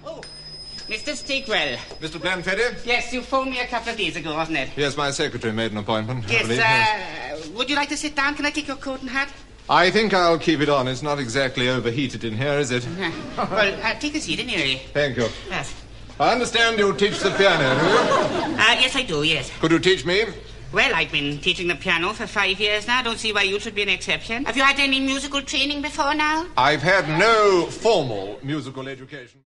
Oh, Mr. Stigwell. Mr. Blandfeddy? Yes, you phoned me a couple of days ago, wasn't it? Yes, my secretary made an appointment. Yes, would you like to sit down? Can I take your coat and hat? I think I'll keep it on. It's not exactly overheated in here, is it? Well, take a seat anyway. Thank you. Yes. I understand you teach the piano, do you? Yes, I do, yes. Could you teach me? Well, I've been teaching the piano for 5 years now. I don't see why you should be an exception. Have you had any musical training before now? I've had no formal musical education.